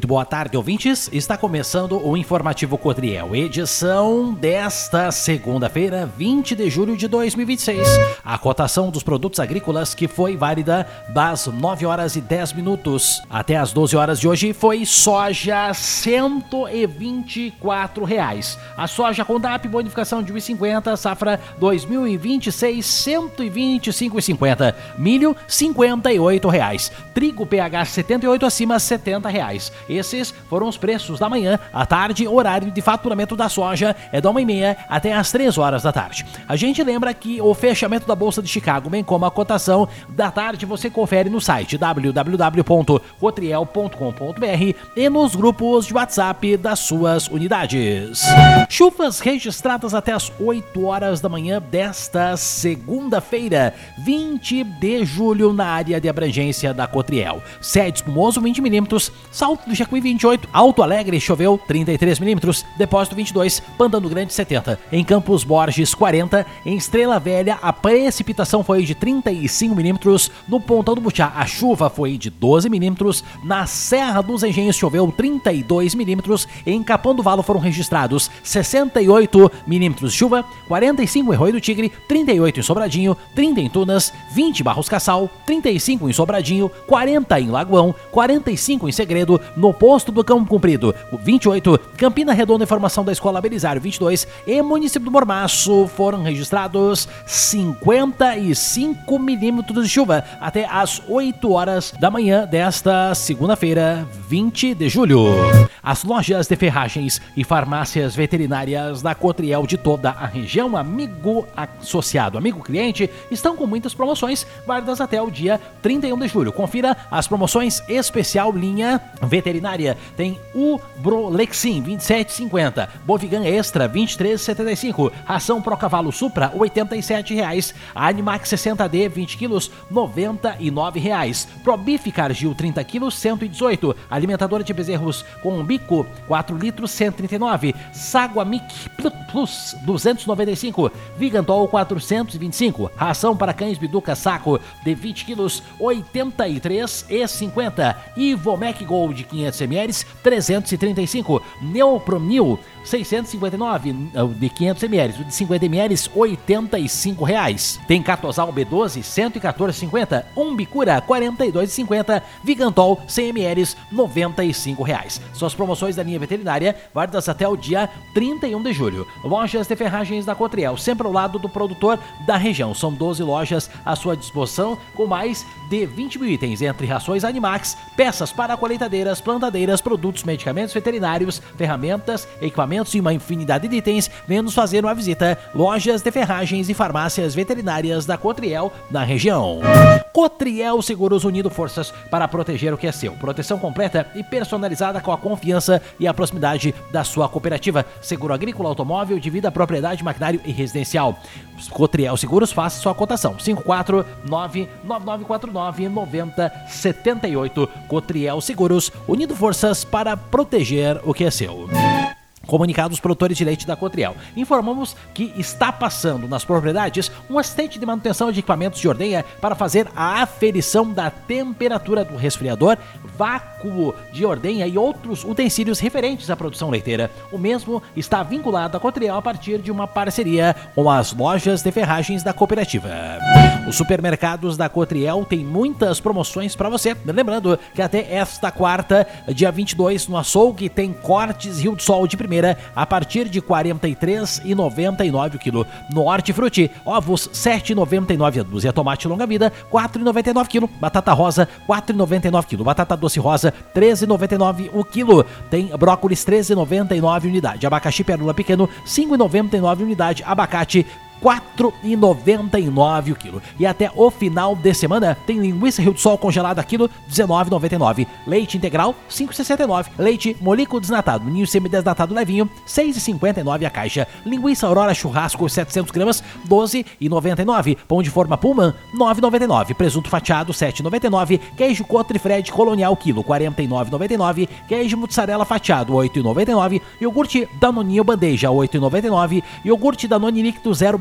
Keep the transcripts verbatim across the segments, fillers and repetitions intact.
Muito boa tarde, ouvintes. Está começando o Informativo Cotriel, edição desta segunda-feira, vinte de julho de dois mil e vinte e seis. A cotação dos produtos agrícolas que foi válida das nove horas e dez minutos até as doze horas de hoje foi soja cento e vinte e quatro reais. A soja com D A P bonificação de um real e cinquenta, safra dois mil e vinte e seis, cento e vinte e cinco reais e cinquenta. Milho cinquenta e oito reais. Trigo P H setenta e oito acima setenta reais. Esses foram os preços da manhã. À tarde, horário de faturamento da soja é da uma e meia até as três horas da tarde. A gente lembra que o fechamento da Bolsa de Chicago, bem como a cotação da tarde, você confere no site w w w ponto cotriel ponto com ponto b r e nos grupos de WhatsApp das suas unidades. Chuvas registradas até as oito horas da manhã desta segunda-feira, vinte de julho, na área de abrangência da Cotriel. Sede Espumoso, vinte milímetros, Salto do Jacuí, vinte e oito, Alto Alegre choveu trinta e três milímetros, Depósito vinte e dois, Pantano Grande setenta, em Campos Borges quarenta, em Estrela Velha a precipitação foi de trinta e cinco milímetros, no Pontão do Butiá a chuva foi de doze milímetros, na Serra dos Engenhos choveu trinta e dois milímetros, em Capão do Valo foram registrados sessenta e oito milímetros de chuva, quarenta e cinco em Arroio do Tigre, trinta e oito em Sobradinho, trinta em Tunas, vinte em Barros Cassal, trinta e cinco em Sobradinho, quarenta em Lagoão, quarenta e cinco em Segredo, no Posto do Campo Comprido, vinte e oito, Campina Redonda, informação da Escola Belisário, vinte e dois, e município do Mormaço foram registrados cinquenta e cinco milímetros de chuva até às oito horas da manhã desta segunda-feira, vinte de julho. As lojas de ferragens e farmácias veterinárias da Cotriel de toda a região, amigo associado, amigo cliente, estão com muitas promoções válidas até o dia trinta e um de julho. Confira as promoções especial linha veterinária. Tem o Brolexin vinte e sete reais e cinquenta centavos, Bovigan Extra vinte e três reais e setenta e cinco centavos, Ração Pro Cavalo Supra oitenta e sete reais, Animax sessenta D vinte quilos noventa e nove reais, Probif Cargill trinta quilos cento e dezoito, alimentadora de bezerros com bico quatro litros cento e trinta e nove, Saguamic Plus duzentos e noventa e cinco, Vigantol quatrocentos e vinte e cinco, Ração para cães Biduca saco de vinte quilos oitenta e três reais e cinquenta centavos, Ivomec Gold quinhentos mililitros trezentos e trinta e cinco, Neopronil seiscentos e cinquenta e nove de quinhentos mililitros, de cinquenta mililitros oitenta e cinco reais. Tem Catosal B doze cento e quatorze reais e cinquenta centavos, Umbicura quarenta e dois reais e cinquenta centavos, Vigantol cem mililitros noventa e cinco reais. São as promoções da linha veterinária válidas até o dia trinta e um de julho. Lojas de ferragens da Cotriel, sempre ao lado do produtor da região. São doze lojas à sua disposição com mais de vinte mil itens, entre rações Animax, peças para colheitadeiras, plantadeiras, produtos, medicamentos veterinários, ferramentas, equipamentos e uma infinidade de itens. Venha nos fazer uma visita. Lojas de ferragens e farmácias veterinárias da Cotriel na região. Cotriel Seguros, unindo forças para proteger o que é seu. Proteção completa e personalizada com a confiança e a proximidade da sua cooperativa. Seguro agrícola, automóvel, de vida, propriedade, maquinário e residencial. Cotriel Seguros, faça sua cotação. cinco quatro nove nove nove quatro nove nove zero sete oito. Cotriel Seguros, unindo forças para proteger o que é seu. Comunicado dos produtores de leite da Cotriel. Informamos que está passando nas propriedades um assistente de manutenção de equipamentos de ordenha para fazer a aferição da temperatura do resfriador, vácuo de ordenha e outros utensílios referentes à produção leiteira. O mesmo está vinculado à Cotriel a partir de uma parceria com as lojas de ferragens da cooperativa. Os supermercados da Cotriel têm muitas promoções para você. Lembrando que até esta quarta, dia vinte e dois, no açougue tem cortes Rio do Sol de primeira a partir de quarenta e três reais e noventa e nove centavos o quilo. No Hortifruti, ovos sete reais e noventa e nove centavos a dúzia, tomate longa vida quatro reais e noventa e nove centavos o quilo, batata rosa quatro reais e noventa e nove centavos o quilo, batata doce rosa treze reais e noventa e nove centavos o quilo, tem brócolis treze reais e noventa e nove centavos unidade, abacaxi pérola pequeno cinco reais e noventa e nove centavos unidade, abacate quatro reais e noventa e nove centavos o quilo. E até o final de semana tem linguiça Rio do Sol congelada quilo dezenove reais e noventa e nove centavos, leite integral cinco reais e sessenta e nove centavos, leite molico desnatado, ninho semidesnatado levinho seis reais e cinquenta e nove centavos a caixa, linguiça Aurora churrasco setecentos gramas doze reais e noventa e nove centavos, pão de forma Pullman nove reais e noventa e nove centavos, presunto fatiado sete reais e noventa e nove centavos, queijo Country Fred colonial quilo quarenta e nove reais e noventa e nove centavos, queijo mussarela fatiado oito reais e noventa e nove centavos, iogurte Danoninho bandeja oito reais e noventa e nove centavos, iogurte Danone líquido zero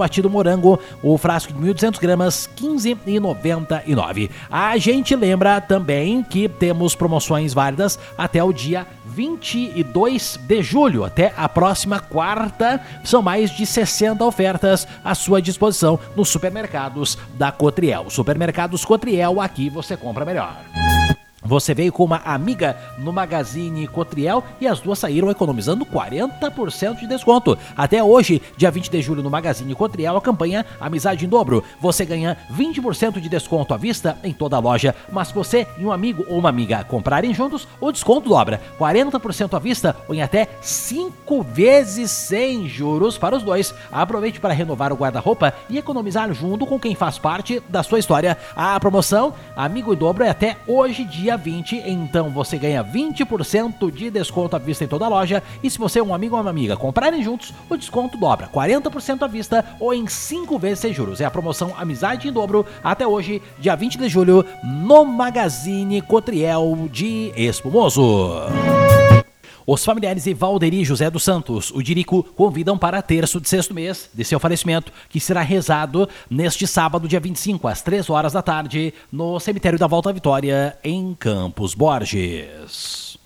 batido morango, o frasco de mil e duzentas gramas, quinze reais e noventa e nove centavos. A gente lembra também que temos promoções válidas até o dia vinte e dois de julho, até a próxima quarta. São mais de sessenta ofertas à sua disposição nos supermercados da Cotriel. Supermercados Cotriel, aqui você compra melhor. Você veio com uma amiga no Magazine Cotriel e as duas saíram economizando quarenta por cento de desconto. Até hoje, dia vinte de julho, no Magazine Cotriel, a campanha Amizade em Dobro. Você ganha vinte por cento de desconto à vista em toda a loja, mas se você e um amigo ou uma amiga comprarem juntos, o desconto dobra. quarenta por cento à vista ou em até cinco vezes sem juros para os dois. Aproveite para renovar o guarda-roupa e economizar junto com quem faz parte da sua história. A promoção Amigo em Dobro é até hoje, dia vinte, então você ganha vinte por cento de desconto à vista em toda a loja, e se você, um amigo ou uma amiga, comprarem juntos, o desconto dobra, quarenta por cento à vista ou em cinco vezes sem juros. É a promoção Amizade em Dobro, até hoje, dia vinte de julho, no Magazine Cotriel de Espumoso. Os familiares de Valderi José dos Santos, o Dirico, convidam para terço de sexto mês de seu falecimento, que será rezado neste sábado, dia vinte e cinco, às três horas da tarde, no cemitério da Volta à Vitória, em Campos Borges.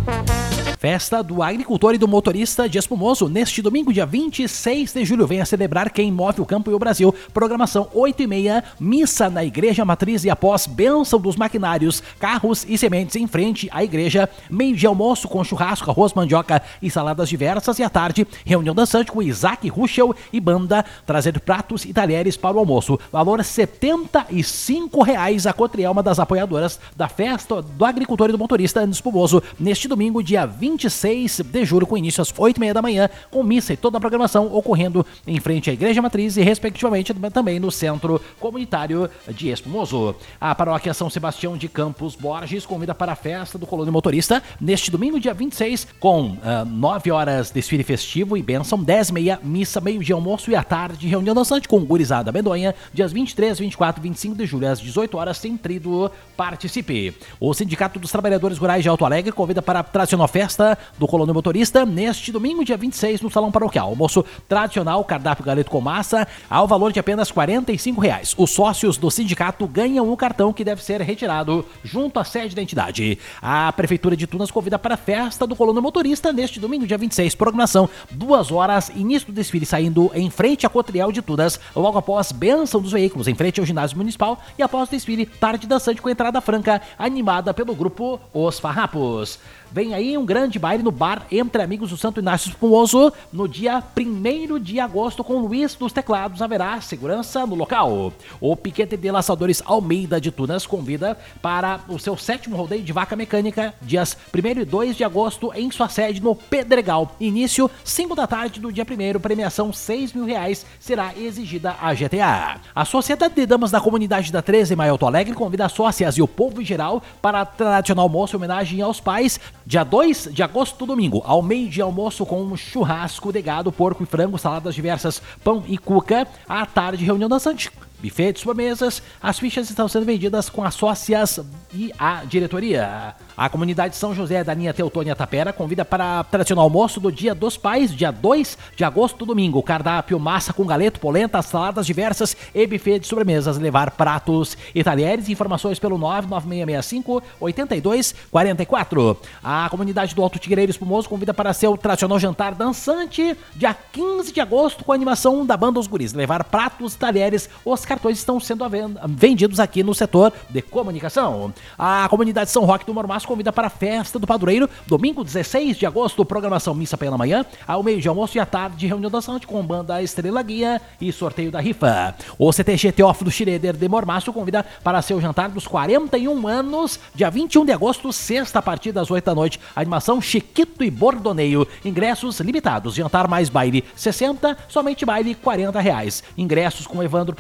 Festa do Agricultor e do Motorista de Espumoso, neste domingo, dia vinte e seis de julho. Venha celebrar quem move o campo e o Brasil. Programação oito e meia, missa na Igreja Matriz e após bênção dos maquinários, carros e sementes em frente à igreja. Meio de almoço com churrasco, arroz, mandioca e saladas diversas. E à tarde, reunião dançante com Isaac Ruschel e banda, trazendo pratos e talheres para o almoço. Valor setenta e cinco reais. A Cotriel, uma das apoiadoras da Festa do Agricultor e do Motorista de Espumoso, neste domingo, dia vinte e seis de julho, com início às oito e meia da manhã, com missa e toda a programação ocorrendo em frente à Igreja Matriz e, respectivamente, também no Centro Comunitário de Espumoso. A Paróquia São Sebastião de Campos Borges convida para a Festa do Colônia Motorista, neste domingo, dia vinte e seis, com uh, nove horas desfile festivo e bênção, dez e meia, missa, meio-dia, almoço e à tarde, reunião dançante com gurizada medonha, dias vinte e três, vinte e quatro e vinte e cinco de julho, às dezoito horas, sem trido, participe. O Sindicato dos Trabalhadores Rurais de Alto Alegre convida para a tradicional festa do Colônia Motorista, neste domingo, dia vinte e seis, no Salão Paroquial. Almoço tradicional, cardápio galeto com massa, ao valor de apenas quarenta e cinco reais. Os sócios do sindicato ganham um cartão que deve ser retirado junto à sede da entidade. A Prefeitura de Tunas convida para a festa do Colônia Motorista, neste domingo, dia vinte e seis. Programação, duas horas, início do desfile saindo em frente à Cotriel de Tunas, logo após bênção dos veículos, em frente ao ginásio municipal, e após o desfile, tarde dançante com entrada franca, animada pelo grupo Os Farrapos. Vem aí um grande baile no bar Entre Amigos do Santo Inácio Espumoso, no dia primeiro de agosto, com Luiz dos Teclados. Haverá segurança no local. O Piquete de Laçadores Almeida de Tunas convida para o seu sétimo rodeio de vaca mecânica, dias primeiro e dois de agosto, em sua sede no Pedregal. Início cinco da tarde do dia primeiro, premiação seis mil reais, será exigida a G T A. A Sociedade de Damas da Comunidade da treze de Maio Alto Alegre convida as sócias e o povo em geral para a tradicional almoço em homenagem aos pais, dia dois de agosto, domingo, ao meio-dia, almoço com um churrasco de gado, porco e frango, saladas diversas, pão e cuca. À tarde, reunião dançante, buffet de sobremesas. As fichas estão sendo vendidas com as sócias e a diretoria. A comunidade São José da linha Teutônia Tapera convida para o tradicional almoço do Dia dos Pais, dia dois de agosto, domingo. Cardápio, massa com galeto, polenta, saladas diversas e buffet de sobremesas. Levar pratos e talheres. Informações pelo nove nove seis seis cinco, oito dois quatro quatro. A comunidade do Alto Tigreiro Espumoso convida para seu tradicional jantar dançante, dia quinze de agosto, com a animação da banda Os Guris. Levar pratos e talheres. Os cartões estão sendo vendidos aqui no setor de comunicação. A comunidade São Roque do Mormaço convida para a Festa do Padroeiro, domingo dezesseis de agosto, programação missa pela manhã, ao meio de almoço e à tarde, reunião dançante com banda Estrela Guia e sorteio da rifa. O C T G Teófilo Schroeder de Mormaço convida para seu jantar dos quarenta e um anos, dia vinte e um de agosto, sexta, a partir das oito da noite, animação Chiquito e Bordoneio, ingressos limitados, jantar mais baile sessenta, somente baile quarenta reais. Ingressos com Evandro pelo nove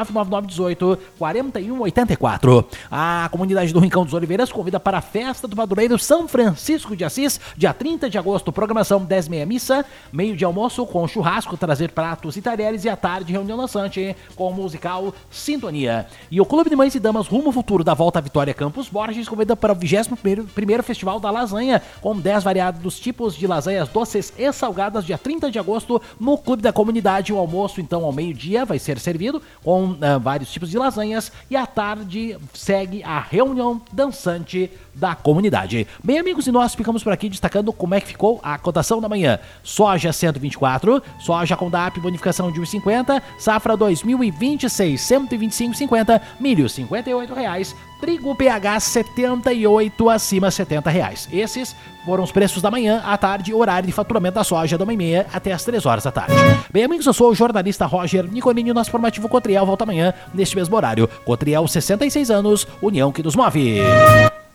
nove nove nove um oito, quatro um oito quatro. A comunidade do Rincão dos Oliveiras convida para a festa do padroeiro São Francisco de Assis, dia trinta de agosto, programação dez e meia missa, meio de almoço com churrasco, trazer pratos e talheres, e à tarde reunião lançante com o musical Sintonia. E o Clube de Mães e Damas Rumo ao Futuro da Volta à Vitória Campos Borges convida para o vigésimo primeiro Festival da Lasanha, com dez variados tipos de lasanhas doces e salgadas, dia trinta de agosto, no Clube da Comunidade. O almoço, então, ao meio-dia, vai ser servido com uh, vários tipos de lasanhas, e à tarde segue a reunião dançante da comunidade. Bem, amigos, e nós ficamos por aqui destacando como é que ficou a cotação da manhã. Soja cento e vinte e quatro, soja com D A P bonificação de um real e cinquenta, safra dois mil e vinte e seis, cento e vinte e cinco reais e cinquenta centavos, milho cinquenta e oito reais, trigo P H setenta e oito, acima setenta reais. Esses foram os preços da manhã. À tarde, horário de faturamento da soja da uma e meia até as três horas da tarde. Bem, amigos, eu sou o jornalista Roger Nicolini. Nosso formativo Cotriel volta amanhã neste mesmo horário. Cotriel, sessenta e seis anos, união que nos move.